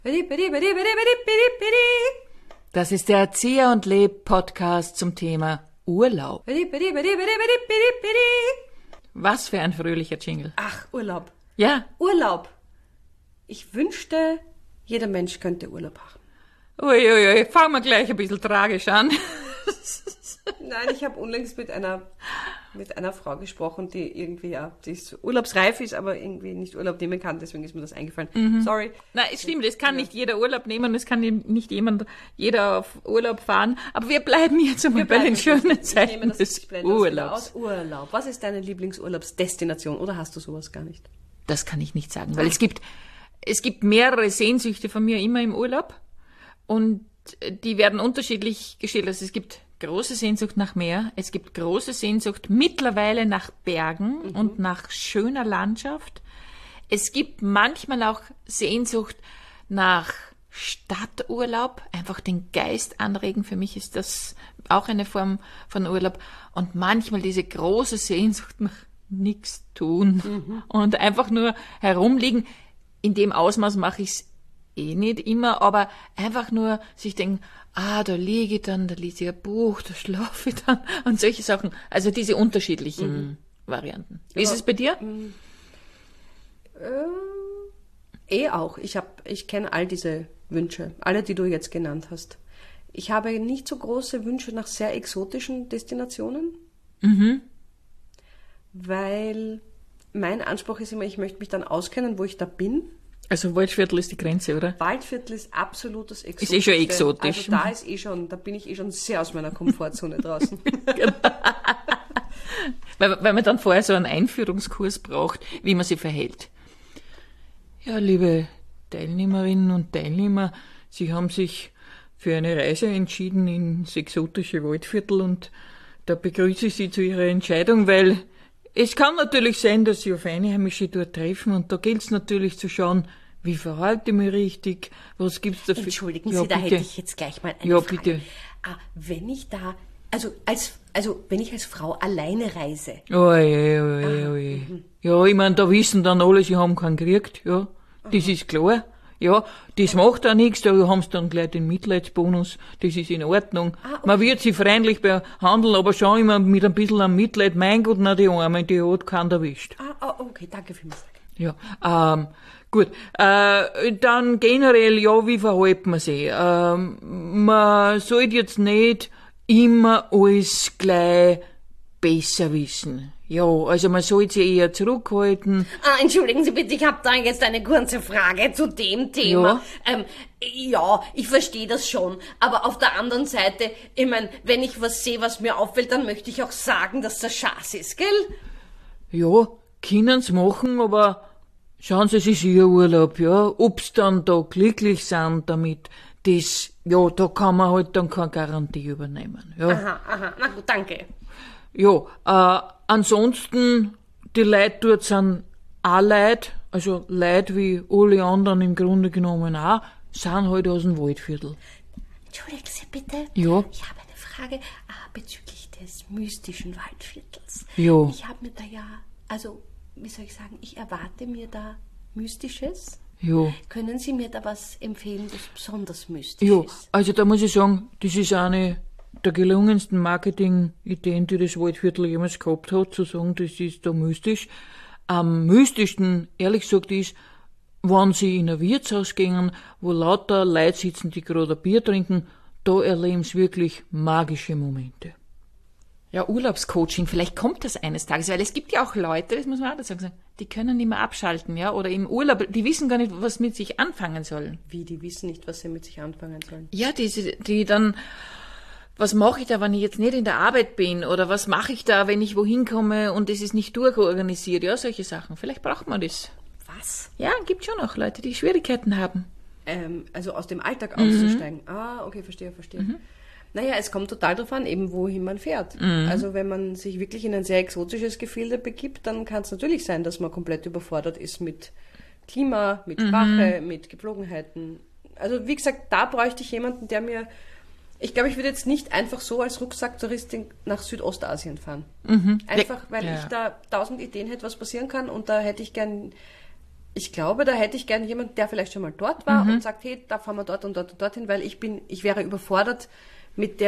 Das ist der Erzieher und Leb-Podcast zum Thema Urlaub. Was für ein fröhlicher Jingle. Ach, Urlaub. Ja. Urlaub. Ich wünschte, jeder Mensch könnte Urlaub haben. Uiuiui, fangen wir gleich ein bisschen tragisch an. Nein, ich habe unlängst mit einer Frau gesprochen, die irgendwie, die ist urlaubsreif ist, aber irgendwie nicht Urlaub nehmen kann, deswegen ist mir das eingefallen. Sorry. Nein, es stimmt, es kann nicht jeder Urlaub nehmen, es kann nicht jeder auf Urlaub fahren, aber wir bleiben jetzt einmal bei den schönen Zeiten des Urlaubs. Urlaub. Was ist deine Lieblingsurlaubsdestination oder hast du sowas gar nicht? Das kann ich nicht sagen, weil es gibt mehrere Sehnsüchte von mir immer im Urlaub und die werden unterschiedlich gestellt. Also es gibt große Sehnsucht nach Meer, es gibt große Sehnsucht mittlerweile nach Bergen und nach schöner Landschaft. Es gibt manchmal auch Sehnsucht nach Stadturlaub, einfach den Geist anregen. Für mich ist das auch eine Form von Urlaub. Und manchmal diese große Sehnsucht nach nichts tun und einfach nur herumliegen. In dem Ausmaß mache ich es nicht immer, aber einfach nur sich denken, da liege ich dann, da lese ich ein Buch, da schlafe ich dann und solche Sachen. Also diese unterschiedlichen Varianten. Wie ist es bei dir? Auch. Ich kenne all diese Wünsche, alle, die du jetzt genannt hast. Ich habe nicht so große Wünsche nach sehr exotischen Destinationen, weil mein Anspruch ist immer, ich möchte mich dann auskennen, wo ich da bin. Also Waldviertel ist die Grenze, oder? Waldviertel ist absolutes Exotisch. Ist schon exotisch. Also da bin ich schon sehr aus meiner Komfortzone draußen. weil man dann vorher so einen Einführungskurs braucht, wie man sich verhält. Ja, liebe Teilnehmerinnen und Teilnehmer, Sie haben sich für eine Reise entschieden ins exotische Waldviertel und da begrüße ich Sie zu Ihrer Entscheidung, weil es kann natürlich sein, dass Sie auf Einheimische dort treffen und da gilt es natürlich zu schauen, wie verhalte ich mich richtig, was gibt's da für... Entschuldigen Sie, da hätte ich jetzt gleich mal eine Frage. Ja, bitte. Wenn ich da, wenn ich als Frau alleine reise... Oje. Ja, ich meine, da wissen dann alle, sie haben keinen gekriegt, ja. Das ist klar. Ja, das macht auch nichts, da haben sie dann gleich den Mitleidsbonus, das ist in Ordnung. Okay. Man wird sie freundlich behandeln, aber schon immer mit ein bisschen am Mitleid. Mein Gott, na die Arme, die hat keinen erwischt. Okay, danke für mich. Ja, gut. Dann generell, ja, wie verhält man sich? Man sollte jetzt nicht immer alles gleich besser wissen. Ja, also man sollte sich eher zurückhalten. Entschuldigen Sie bitte, ich habe da jetzt eine kurze Frage zu dem Thema. Ja, ich verstehe das schon, aber auf der anderen Seite, ich meine, wenn ich was sehe, was mir auffällt, dann möchte ich auch sagen, dass das Schatz ist, gell? Ja, können's machen, aber schauen Sie, es ist Ihr Urlaub, ja. Ob's dann da glücklich sind damit, da kann man halt dann keine Garantie übernehmen, ja. Aha, na gut, danke. Ja, ansonsten, die Leute dort sind auch Leute, also Leute wie alle anderen im Grunde genommen auch, sind halt aus dem Waldviertel. Entschuldigen Sie bitte. Ja. Ich habe eine Frage bezüglich des mystischen Waldviertels. Ja. Ich habe mir da wie soll ich sagen, ich erwarte mir da Mystisches. Ja. Können Sie mir da was empfehlen, das besonders mystisch Ja, ist? also da muss ich sagen, das ist eine der gelungensten Marketing-Ideen, die das Waldviertel jemals gehabt hat, zu sagen, das ist da mystisch. Am mystischsten, ehrlich gesagt, ist, wenn Sie in ein Wirtshaus gehen, wo lauter Leute sitzen, die gerade ein Bier trinken, da erleben Sie wirklich magische Momente. Ja, Urlaubscoaching, vielleicht kommt das eines Tages, weil es gibt ja auch Leute, das muss man auch dazu sagen, die können nicht mehr abschalten, ja, oder im Urlaub, die wissen gar nicht, was mit sich anfangen sollen. Wie, die wissen nicht, was sie mit sich anfangen sollen? Ja, die dann, was mache ich da, wenn ich jetzt nicht in der Arbeit bin, oder was mache ich da, wenn ich wohin komme und es ist nicht durchorganisiert, ja, solche Sachen. Vielleicht braucht man das. Was? Ja, gibt schon auch Leute, die Schwierigkeiten haben. Also aus dem Alltag auszusteigen. Okay, verstehe. Naja, es kommt total darauf an, eben wohin man fährt. Also wenn man sich wirklich in ein sehr exotisches Gefilde begibt, dann kann es natürlich sein, dass man komplett überfordert ist mit Klima, mit Sprache, mit Gepflogenheiten. Also wie gesagt, da bräuchte ich jemanden, der mir... Ich glaube, ich würde jetzt nicht einfach so als Rucksack-Touristin nach Südostasien fahren. Einfach, weil ich da 1000 Ideen hätte, was passieren kann, und da hätte ich gern Ich glaube, da hätte ich gerne jemanden, der vielleicht schon mal dort war und sagt, hey, da fahren wir dort und dort und dorthin, weil ich wäre überfordert mit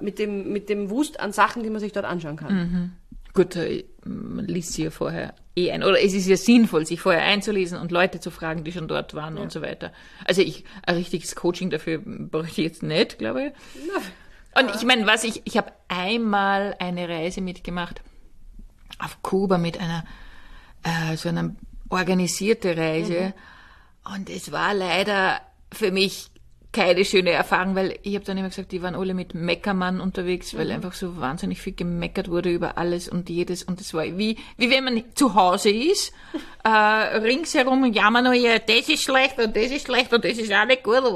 dem Wust an Sachen, die man sich dort anschauen kann. Gut, man liest sie ja vorher ein. Oder es ist ja sinnvoll, sich vorher einzulesen und Leute zu fragen, die schon dort waren und so weiter. Also ein richtiges Coaching dafür bräuchte ich jetzt nicht, glaube ich. Und ich meine, ich habe einmal eine Reise mitgemacht auf Kuba mit einer so einer organisierte Reise. Und es war leider für mich keine schöne Erfahrung, weil ich habe dann immer gesagt, die waren alle mit Meckermann unterwegs, weil einfach so wahnsinnig viel gemeckert wurde über alles und jedes. Und es war wie wenn man zu Hause ist, ringsherum jammern wir, das ist schlecht und das ist schlecht und das ist auch nicht gut.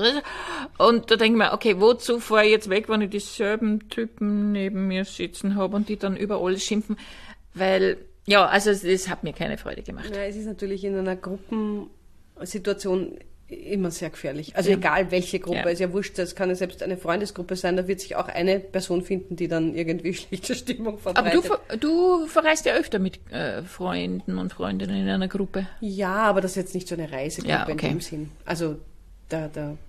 Und da denke ich mir, okay, wozu fahre ich jetzt weg, wenn ich dieselben Typen neben mir sitzen habe und die dann über alles schimpfen? Weil, ja, also das hat mir keine Freude gemacht. Ja, es ist natürlich in einer Gruppensituation immer sehr gefährlich. Also egal welche Gruppe, ist ja wurscht, das kann ja selbst eine Freundesgruppe sein, da wird sich auch eine Person finden, die dann irgendwie schlechte Stimmung verbreitet. Aber du verreist ja öfter mit Freunden und Freundinnen in einer Gruppe. Ja, aber das ist jetzt nicht so eine Reisegruppe in okay. dem Sinn. Also da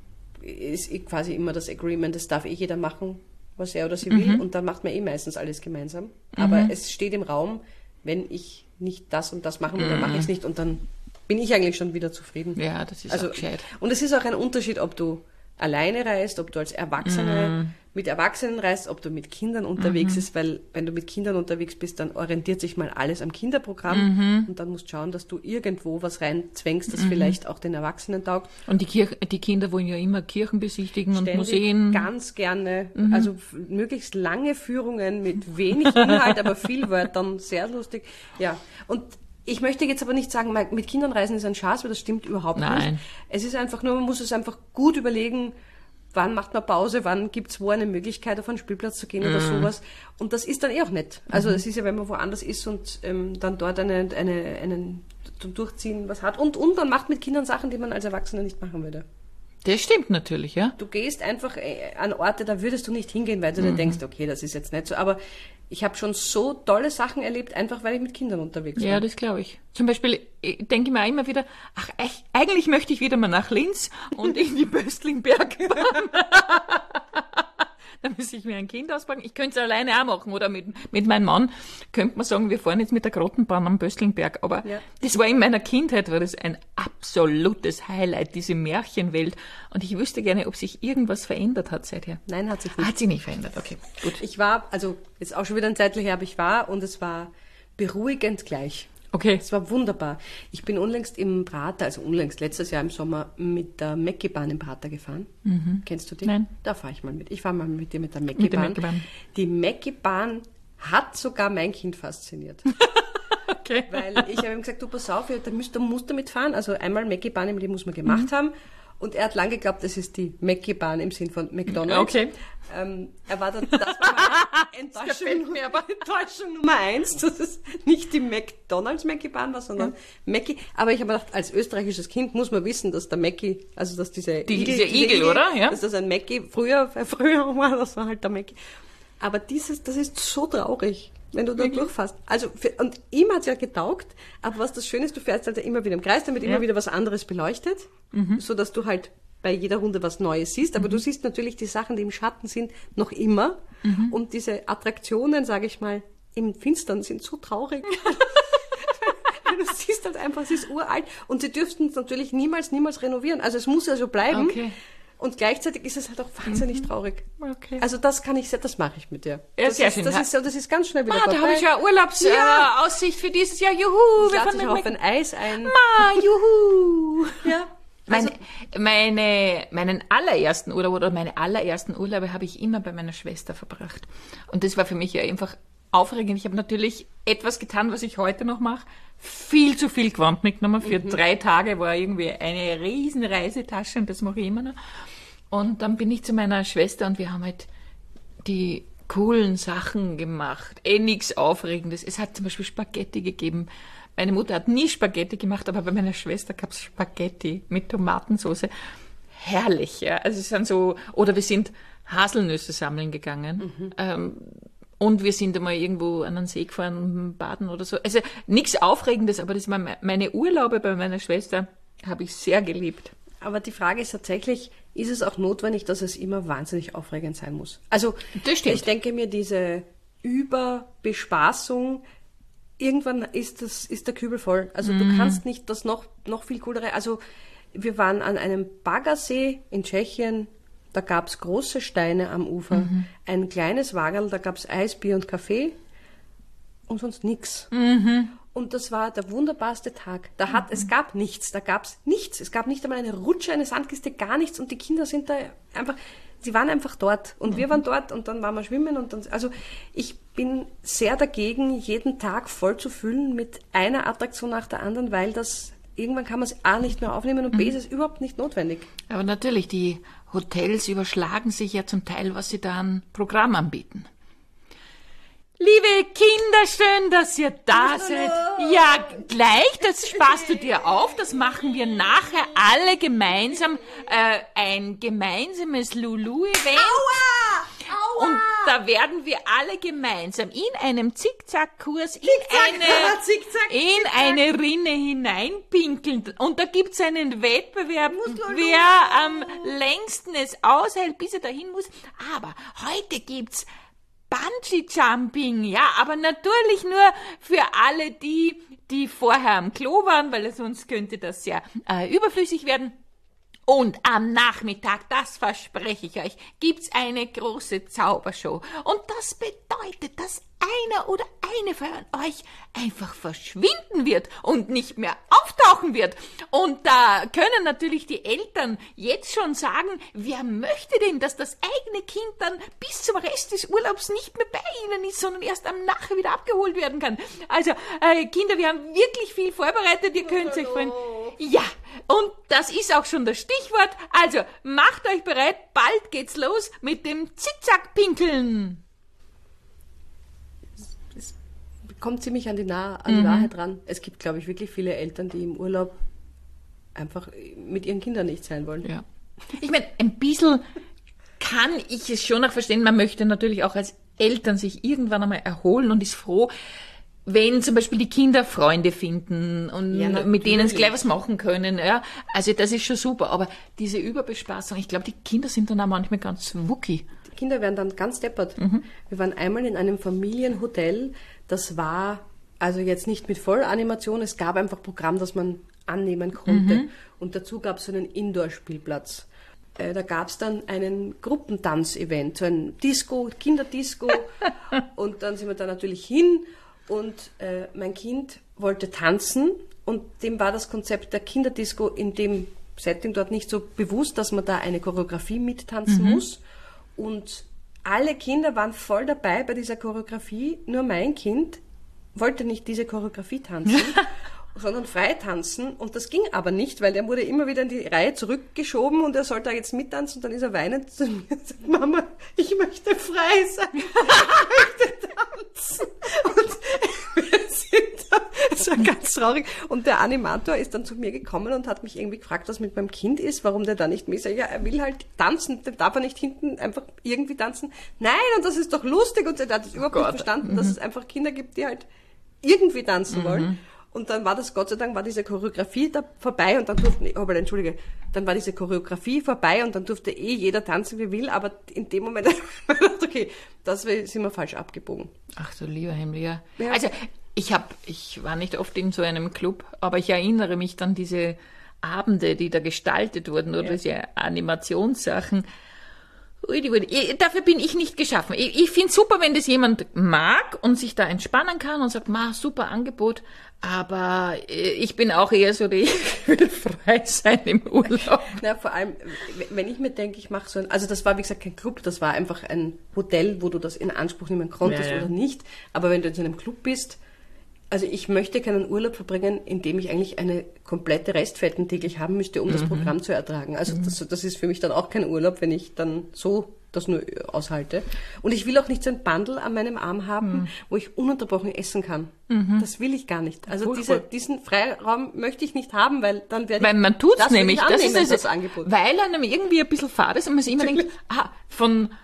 ist quasi immer das Agreement, das darf jeder machen, was er oder sie will, und dann macht man meistens alles gemeinsam. Aber es steht im Raum, wenn ich nicht das und das machen will, dann mache ich es nicht und dann bin ich eigentlich schon wieder zufrieden. Ja, das ist auch gescheit. Und es ist auch ein Unterschied, ob du alleine reist, ob du als Erwachsene mit Erwachsenen reist, ob du mit Kindern unterwegs bist, weil wenn du mit Kindern unterwegs bist, dann orientiert sich mal alles am Kinderprogramm und dann musst du schauen, dass du irgendwo was reinzwängst, das vielleicht auch den Erwachsenen taugt. Und die Kinder wollen ja immer Kirchen besichtigen Ständig, und Museen. Ganz gerne, also möglichst lange Führungen mit wenig Inhalt, aber viel Wörtern, sehr lustig. Ja, und ich möchte jetzt aber nicht sagen, mit Kindern reisen ist ein Schatz, weil das stimmt überhaupt nicht. Es ist einfach nur, man muss es einfach gut überlegen, wann macht man Pause, wann gibt's wo eine Möglichkeit, auf einen Spielplatz zu gehen oder sowas. Und das ist dann auch nett. Also es ist ja, wenn man woanders ist und dann dort einen zum Durchziehen was hat. Und man macht mit Kindern Sachen, die man als Erwachsener nicht machen würde. Das stimmt natürlich, ja. Du gehst einfach an Orte, da würdest du nicht hingehen, weil du dir denkst, okay, das ist jetzt nicht so. Aber ich habe schon so tolle Sachen erlebt, einfach weil ich mit Kindern unterwegs war. Ja, das glaube ich. Zum Beispiel denke ich mir auch immer wieder, eigentlich möchte ich wieder mal nach Linz und in die Böstlingbergbahn. Da muss ich mir ein Kind auspacken. Ich könnte es alleine auch machen oder mit meinem Mann könnte man sagen, wir fahren jetzt mit der Grottenbahn am Böstlingberg. Aber das war in meiner Kindheit, war das ein absolutes Highlight, diese Märchenwelt. Und ich wüsste gerne, ob sich irgendwas verändert hat seither. Nein, hat sich nicht. Hat sich nicht verändert, okay, gut. Ich war, also jetzt auch schon wieder ein Zeitlich her, aber ich war und es war beruhigend gleich. Okay. Es war wunderbar. Ich bin unlängst im Prater, also letztes Jahr im Sommer, mit der Mäckibahn im Prater gefahren. Kennst du die? Nein. Da fahre ich mal mit. Ich fahre mal mit dir mit der Mäckibahn. Die Mäckibahn hat sogar mein Kind fasziniert. Okay. Weil ich habe ihm gesagt, du pass auf, du musst damit fahren. Also einmal Mäckibahn im Leben muss man gemacht haben. Und er hat lange geglaubt, das ist die Mäckibahn im Sinn von McDonald's. Okay. Er war das war Enttäuschung Nummer 1, dass es nicht die McDonald's Mäckibahn war, sondern Mäcki. Aber ich habe gedacht, als österreichisches Kind muss man wissen, dass der Mäcki, also dass dieser Igel, oder? Ja. Dass das ein Mäcki, früher war, das war halt der Mäcki. Aber das ist so traurig, wenn du da durchfährst. Also, und ihm hat's ja getaugt, aber was das Schöne ist, du fährst halt immer wieder im Kreis, damit immer wieder was anderes beleuchtet, so dass du halt bei jeder Runde was Neues siehst, aber du siehst natürlich die Sachen, die im Schatten sind, noch immer. Und diese Attraktionen, sage ich mal, im Finstern sind so traurig. Du siehst halt einfach, es ist uralt und sie dürften es natürlich niemals renovieren. Also es muss ja so bleiben. Okay. Und gleichzeitig ist es halt auch wahnsinnig traurig. Okay. Also das mache ich mit dir. Ja, das sehr ist, schön. das ist ganz schnell wieder da habe ich ja Urlaubsaussicht für dieses Jahr. Juhu! Ich lade dich auf ein Eis ein. Juhu! Ja. Meinen allerersten Urlaub oder meine allerersten Urlaube habe ich immer bei meiner Schwester verbracht. Und das war für mich ja einfach aufregend. Ich habe natürlich etwas getan, was ich heute noch mache. Viel zu viel Gewand mitgenommen. Für 3 Tage war irgendwie eine riesen Reisetasche und das mache ich immer noch. Und dann bin ich zu meiner Schwester und wir haben halt die coolen Sachen gemacht. Nichts Aufregendes. Es hat zum Beispiel Spaghetti gegeben. Meine Mutter hat nie Spaghetti gemacht, aber bei meiner Schwester gab es Spaghetti mit Tomatensauce. Herrlich, ja. Also es sind so, oder wir sind Haselnüsse sammeln gegangen. Und wir sind einmal irgendwo an den See gefahren, baden oder so. Also nichts Aufregendes, aber das waren meine Urlaube bei meiner Schwester, habe ich sehr geliebt. Aber die Frage ist tatsächlich, ist es auch notwendig, dass es immer wahnsinnig aufregend sein muss? Also Das stimmt. ich denke mir, diese Überbespaßung, irgendwann ist der Kübel voll. Also du kannst nicht das noch viel coolere. Also wir waren an einem Baggersee in Tschechien, da gab's große Steine am Ufer, ein kleines Wagerl, da gab's Eis, Bier und Kaffee und sonst nix. Und das war der wunderbarste Tag. Es gab nichts, da gab's nichts. Es gab nicht einmal eine Rutsche, eine Sandkiste, gar nichts. Und die Kinder sind da einfach, sie waren einfach dort. Und wir waren dort und dann waren wir schwimmen und dann, also ich bin sehr dagegen, jeden Tag voll zu füllen mit einer Attraktion nach der anderen, weil irgendwann kann man es A nicht mehr aufnehmen und B ist es überhaupt nicht notwendig. Aber natürlich, die Hotels überschlagen sich ja zum Teil, was sie da an Programm anbieten. Liebe Kinder, schön, dass ihr da seid. Ja, gleich, das sparst du dir auf. Das machen wir nachher alle gemeinsam. Ein gemeinsames Lulu-Event. Aua! Und da werden wir alle gemeinsam in einem Zickzackkurs in eine Rinne hineinpinkeln. Und da gibt's einen Wettbewerb, wer am längsten es aushält, bis er dahin muss. Aber heute gibt's Bungee-Jumping, ja, aber natürlich nur für alle die vorher am Klo waren, weil sonst könnte das ja überflüssig werden. Und am Nachmittag, das verspreche ich euch, gibt's eine große Zaubershow. Und das bedeutet, dass einer oder eine von euch einfach verschwinden wird und nicht mehr auftauchen wird. Und da können natürlich die Eltern jetzt schon sagen, wer möchte denn, dass das eigene Kind dann bis zum Rest des Urlaubs nicht mehr bei ihnen ist, sondern erst am Nachher wieder abgeholt werden kann. Also, Kinder, wir haben wirklich viel vorbereitet, ihr könnt euch freuen. Ja, und das ist auch schon das Stichwort. Also, macht euch bereit, bald geht's los mit dem Zickzack-Pinkeln. Kommt ziemlich an die Wahrheit ran. Es gibt, glaube ich, wirklich viele Eltern, die im Urlaub einfach mit ihren Kindern nicht sein wollen. Ja. Ich meine, ein bisschen kann ich es schon auch verstehen. Man möchte natürlich auch als Eltern sich irgendwann einmal erholen und ist froh, wenn zum Beispiel die Kinder Freunde finden und mit denen sie gleich was machen können. Ja. Also das ist schon super. Aber diese Überbespaßung, ich glaube, die Kinder sind dann auch manchmal ganz wucki. Die Kinder werden dann ganz deppert. Wir waren einmal in einem Familienhotel, das war also jetzt nicht mit Vollanimation, es gab einfach Programm, das man annehmen konnte. Und dazu gab es so einen Indoor-Spielplatz. Da gab es dann einen Gruppentanz-Event, so ein Disco, Kinderdisco. Und dann sind wir da natürlich hin und mein Kind wollte tanzen und dem war das Konzept der Kinderdisco in dem Setting dort nicht so bewusst, dass man da eine Choreografie mittanzen muss. Und alle Kinder waren voll dabei bei dieser Choreografie, nur mein Kind wollte nicht diese Choreografie tanzen, sondern frei tanzen. Und das ging aber nicht, weil der wurde immer wieder in die Reihe zurückgeschoben und er sollte da jetzt mittanzen. Und dann ist er weinend zu mir und sagt, Mama, ich möchte frei sein, ich möchte tanzen. Und wir sind da, es war ganz traurig. Und der Animator ist dann zu mir gekommen und hat mich irgendwie gefragt, was mit meinem Kind ist, warum der da nicht mehr ist. Ja, er will halt tanzen, der darf er nicht hinten einfach irgendwie tanzen. Nein, und das ist doch lustig. Und er hat es überhaupt nicht verstanden, dass es einfach Kinder gibt, die halt irgendwie tanzen wollen. Und dann war das, Gott sei Dank, war diese Choreografie da vorbei und dann dann war diese Choreografie vorbei und dann durfte jeder tanzen, wie will, aber in dem Moment, okay, sind wir falsch abgebogen. Ach du lieber Himmel, ja. Also, ich war nicht oft in so einem Club, aber ich erinnere mich dann diese Abende, die da gestaltet wurden oder diese Animationssachen. Dafür bin ich nicht geschaffen. Ich finde es super, wenn das jemand mag und sich da entspannen kann und sagt, super Angebot, aber ich bin auch eher so, ich will frei sein im Urlaub. Na, vor allem, wenn ich mir denke, ich mache also das war wie gesagt kein Club, das war einfach ein Hotel, wo du das in Anspruch nehmen konntest oder nicht, aber wenn du in so einem Club bist, also ich möchte keinen Urlaub verbringen, in dem ich eigentlich eine komplette Restfetten täglich haben müsste, um das Programm zu ertragen. Also das ist für mich dann auch kein Urlaub, wenn ich dann so das nur aushalte. Und ich will auch nicht so ein Bundle an meinem Arm haben, wo ich ununterbrochen essen kann. Das will ich gar nicht. Also diesen Freiraum möchte ich nicht haben, weil dann werde ich... Weil man tut's nämlich, das ist das Angebot. Weil einem irgendwie ein bisschen fad ist und man sich immer denkt, von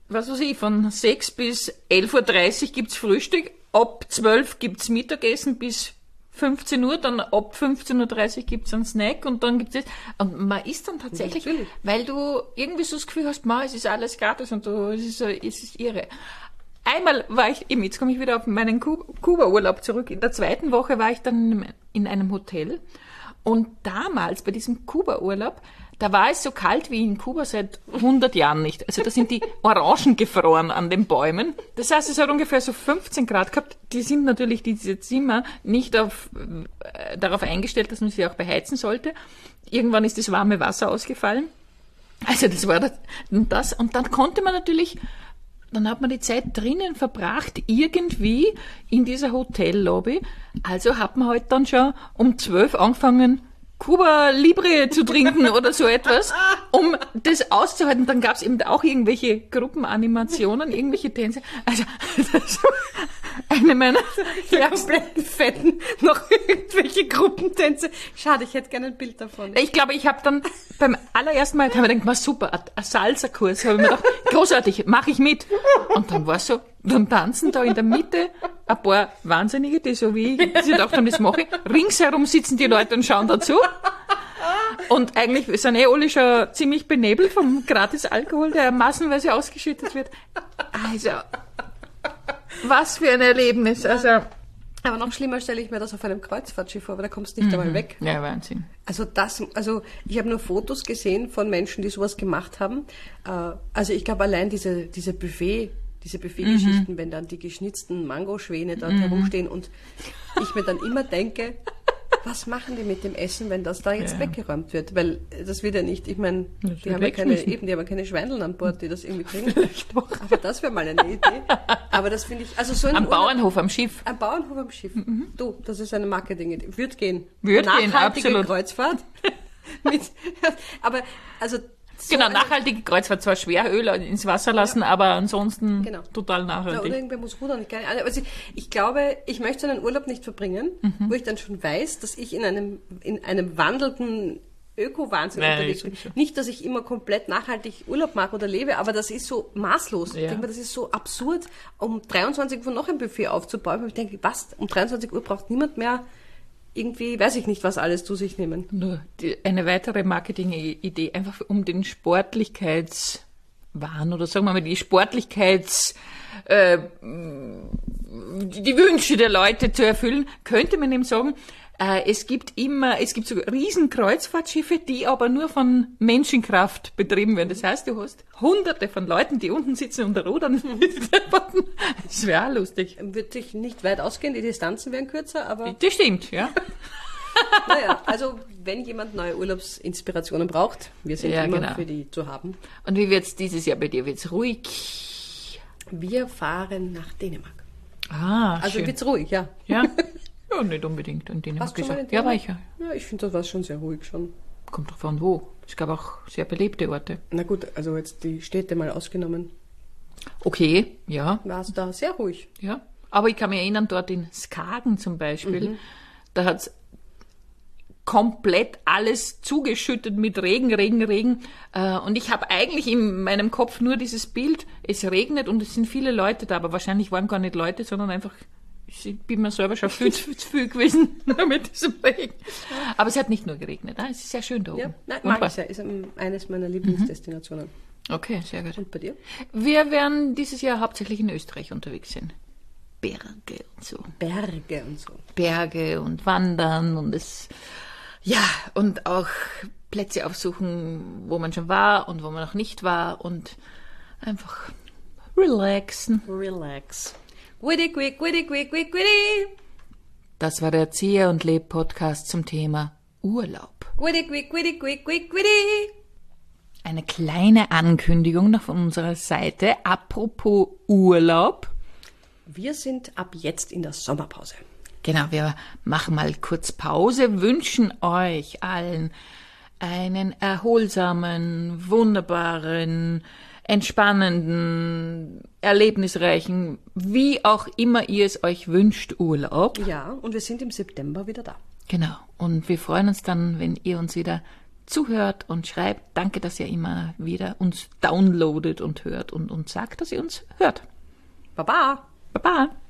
was weiß ich, von 6 bis 11:30 Uhr gibt's Frühstück, ab 12 gibt's Mittagessen bis 15 Uhr, dann ab 15:30 Uhr gibt's einen Snack und dann gibt's das. Und man isst dann tatsächlich, weil du irgendwie so das Gefühl hast, es ist alles gratis und es ist irre. Einmal war ich, jetzt komme ich wieder auf meinen Kuba-Urlaub zurück, in der 2. Woche war ich dann in einem Hotel und damals bei diesem Kuba-Urlaub, da war es so kalt wie in Kuba seit 100 Jahren nicht. Also da sind die Orangen gefroren an den Bäumen. Das heißt, es hat ungefähr so 15 Grad gehabt. Die sind natürlich, diese Zimmer, nicht darauf eingestellt, dass man sie auch beheizen sollte. Irgendwann ist das warme Wasser ausgefallen. Also das war das. Und dann konnte man natürlich, dann hat man die Zeit drinnen verbracht, irgendwie in dieser Hotellobby. Also hat man halt dann schon um 12 angefangen, Cuba Libre zu trinken oder so etwas, um das auszuhalten. Dann gab's eben auch irgendwelche Gruppenanimationen, irgendwelche Tänze. Also das war eine meiner kompletten Fetten, noch irgendwelche Gruppentänze. Schade, ich hätte gerne ein Bild davon. Ich glaube, ich habe dann beim allerersten Mal gedacht, super, ein Salsa-Kurs. Habe ich mir gedacht, großartig, mache ich mit. Und dann war es so, dann tanzen da in der Mitte ein paar Wahnsinnige, die so wie ich, die sich gedacht haben, das mache ich. Ringsherum sitzen die Leute und schauen dazu. Und eigentlich sind alle schon ziemlich benebelt vom Gratis-Alkohol, der massenweise ausgeschüttet wird. Also, was für ein Erlebnis. Also, aber noch schlimmer stelle ich mir das auf einem Kreuzfahrtschiff vor, aber da kommst du nicht einmal weg. Ja, Wahnsinn. Also ich habe nur Fotos gesehen von Menschen, die sowas gemacht haben. Also ich glaube allein diese Buffet-Geschichten, wenn dann die geschnitzten Mangoschwäne dort herumstehen und ich mir dann immer denke, was machen die mit dem Essen, wenn das da jetzt weggeräumt wird? Weil das wird ja nicht, ich meine, die haben ja keine Schweindeln an Bord, die das irgendwie kriegen. Aber das wäre mal eine Idee. Aber das finde ich, also so ein Bauernhof am Schiff. Ein Bauernhof am Schiff. Du, das ist eine Marketing-Idee. Würde gehen. Nachhaltige absolut. Kreuzfahrt. Aber, also, so genau, nachhaltige Kreuzfahrt, zwar schwer Öl ins Wasser lassen, aber ansonsten total nachhaltig. Ja, oder irgendwer muss rudern, also ich glaube, ich möchte so einen Urlaub nicht verbringen, wo ich dann schon weiß, dass ich in einem wandelnden Öko-Wahnsinn unterwegs bin. Nicht, dass ich immer komplett nachhaltig Urlaub mache oder lebe, aber das ist so maßlos. Ich denke mir, das ist so absurd, um 23 Uhr noch ein Buffet aufzubauen. Und ich denke, was? Um 23 Uhr braucht niemand mehr irgendwie, weiß ich nicht, was alles zu sich nehmen. Nur eine weitere Marketing-Idee, einfach um den Sportlichkeitswahn oder sagen wir mal die die Wünsche der Leute zu erfüllen, könnte man eben sagen, es gibt so riesen Kreuzfahrtschiffe, die aber nur von Menschenkraft betrieben werden. Das heißt, du hast Hunderte von Leuten, die unten sitzen und rudern. Das wäre auch lustig. Wird sich nicht weit ausgehen, die Distanzen wären kürzer, aber... Das stimmt, ja. Naja, also wenn jemand neue Urlaubsinspirationen braucht, wir sind immer für die zu haben. Und wie wird's dieses Jahr bei dir? Wird's ruhig? Wir fahren nach Dänemark. Also schön. Wird's ruhig, ja. Ja? Ja, nicht unbedingt. In Dänemark. Warst du mal in Dänemark? Ja, war ich ja. Ja, ich finde, das war schon sehr ruhig schon. Kommt drauf an, wo. Es gab auch sehr belebte Orte. Na gut, also jetzt die Städte mal ausgenommen. Okay, ja. War es da sehr ruhig. Ja, aber ich kann mich erinnern, dort in Skagen zum Beispiel, da hat's komplett alles zugeschüttet mit Regen. Und ich habe eigentlich in meinem Kopf nur dieses Bild, es regnet und es sind viele Leute da, aber wahrscheinlich waren gar nicht Leute, sondern einfach, ich bin mir selber schon viel zu viel gewesen mit diesem Regen. Aber es hat nicht nur geregnet, es ist sehr schön da oben. Ja, nein, mag ich sehr, ist eines meiner Lieblingsdestinationen. Okay, sehr gut. Und bei dir? Wir werden dieses Jahr hauptsächlich in Österreich unterwegs sein. Berge und so. Berge und Wandern und und auch Plätze aufsuchen, wo man schon war und wo man noch nicht war und einfach relaxen. Relax. Witty. Das war der Erzieher und Leb Podcast zum Thema Urlaub. Witty. Eine kleine Ankündigung noch von unserer Seite. Apropos Urlaub. Wir sind ab jetzt in der Sommerpause. Genau, wir machen mal kurz Pause, wünschen euch allen einen erholsamen, wunderbaren, entspannenden, erlebnisreichen, wie auch immer ihr es euch wünscht, Urlaub. Ja, und wir sind im September wieder da. Genau, und wir freuen uns dann, wenn ihr uns wieder zuhört und schreibt. Danke, dass ihr immer wieder uns downloadet und hört und uns sagt, dass ihr uns hört. Baba! Baba!